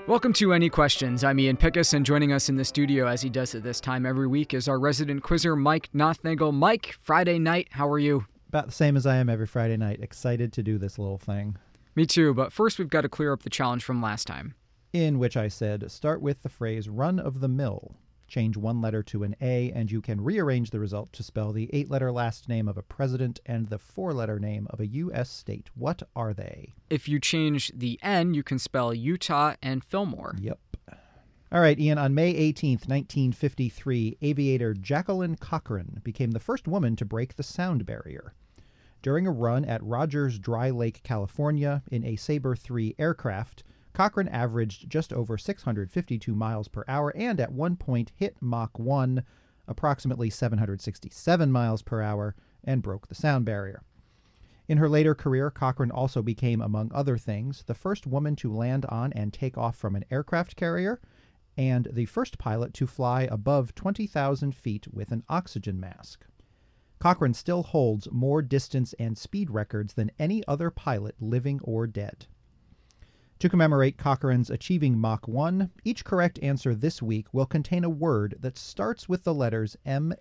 Welcome to Any Questions. I'm Ian Pickus, and joining us in the studio, as he does at this time every week, is our resident quizzer, Mike Nothnagel. Mike, Friday night, how are you? About the same as I am every Friday night. Excited to do this little thing. Me too, but first we've got to clear up the challenge from last time. In which I said, start with the phrase run of the mill. Change one letter to an A, and you can rearrange the result to spell the 8-letter last name of a president and the 4-letter name of a U.S. state. What are they? If you change the N, you can spell Utah and Fillmore. Yep. All right, Ian, on May 18th, 1953, aviator Jacqueline Cochran became the first woman to break the sound barrier. During a run at Rogers Dry Lake, California, in a Sabre 3 aircraft, Cochran averaged just over 652 miles per hour and at one point hit Mach 1, approximately 767 miles per hour, and broke the sound barrier. In her later career, Cochran also became, among other things, the first woman to land on and take off from an aircraft carrier, and the first pilot to fly above 20,000 feet with an oxygen mask. Cochran still holds more distance and speed records than any other pilot, living or dead. To commemorate Cochran's achieving Mach 1, each correct answer this week will contain a word that starts with the letters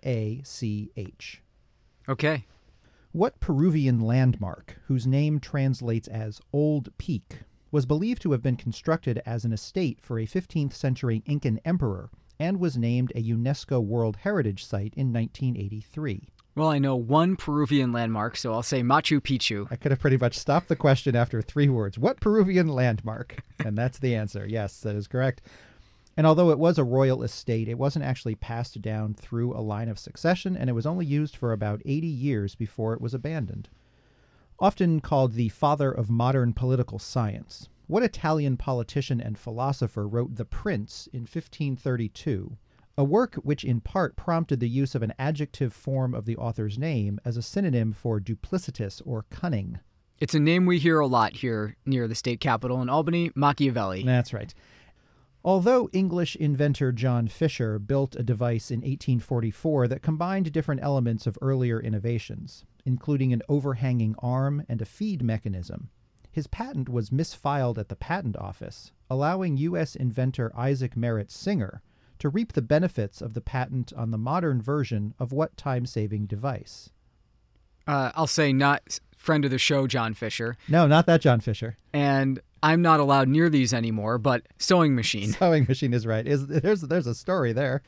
M-A-C-H. Okay. What Peruvian landmark, whose name translates as Old Peak, was believed to have been constructed as an estate for a 15th century Incan emperor and was named a UNESCO World Heritage Site in 1983? Well, I know one Peruvian landmark, so I'll say Machu Picchu. I could have pretty much stopped the question after 3 words. What Peruvian landmark? And that's the answer. Yes, that is correct. And although it was a royal estate, it wasn't actually passed down through a line of succession, and it was only used for about 80 years before it was abandoned. Often called the father of modern political science, what Italian politician and philosopher wrote The Prince in 1532? A work which in part prompted the use of an adjective form of the author's name as a synonym for duplicitous or cunning. It's a name we hear a lot here near the state capital in Albany, Machiavelli. That's right. Although English inventor John Fisher built a device in 1844 that combined different elements of earlier innovations, including an overhanging arm and a feed mechanism, his patent was misfiled at the patent office, allowing U.S. inventor Isaac Merritt Singer to reap the benefits of the patent on the modern version of what time-saving device? I'll say not friend of the show, John Fisher. No, not that John Fisher. And I'm not allowed near these anymore, but sewing machine. Sewing machine is right. There's a story there.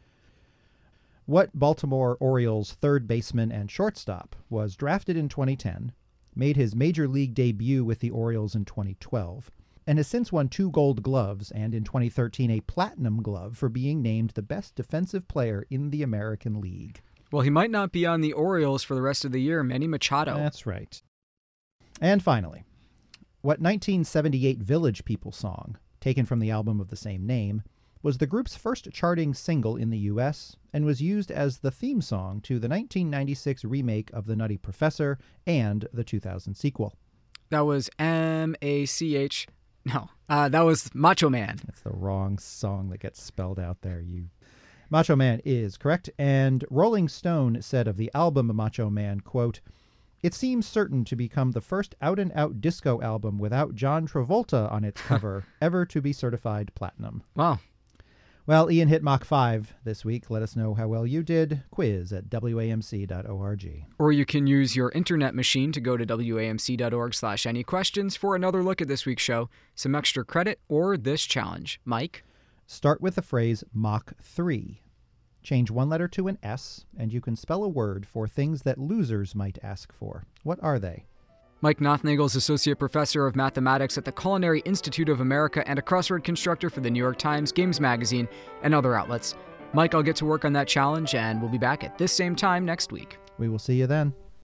What Baltimore Orioles third baseman and shortstop was drafted in 2010, made his major league debut with the Orioles in 2012, and has since won 2 Gold Gloves and in 2013 a Platinum Glove for being named the best defensive player in the American League? Well, he might not be on the Orioles for the rest of the year. Manny Machado. That's right. And finally, what 1978 Village People song, taken from the album of the same name, was the group's first charting single in the U.S. and was used as the theme song to the 1996 remake of The Nutty Professor and the 2000 sequel? That was M-A-C-H. No, that was Macho Man. That's the wrong song that gets spelled out there. Macho Man is correct. And Rolling Stone said of the album Macho Man, quote, "It seems certain to become the first out-and-out disco album without John Travolta on its cover ever to be certified platinum." Wow. Well, Ian hit Mach 5 this week. Let us know how well you did. Quiz at WAMC.org. Or you can use your internet machine to go to WAMC.org/anyquestions for another look at this week's show, some extra credit, or this challenge. Mike? Start with the phrase Mach 3. Change one letter to an S, and you can spell a word for things that losers might ask for. What are they? Mike Nothnagel is Associate Professor of Mathematics at the Culinary Institute of America and a crossword constructor for the New York Times, Games Magazine, and other outlets. Mike, I'll get to work on that challenge, and we'll be back at this same time next week. We will see you then.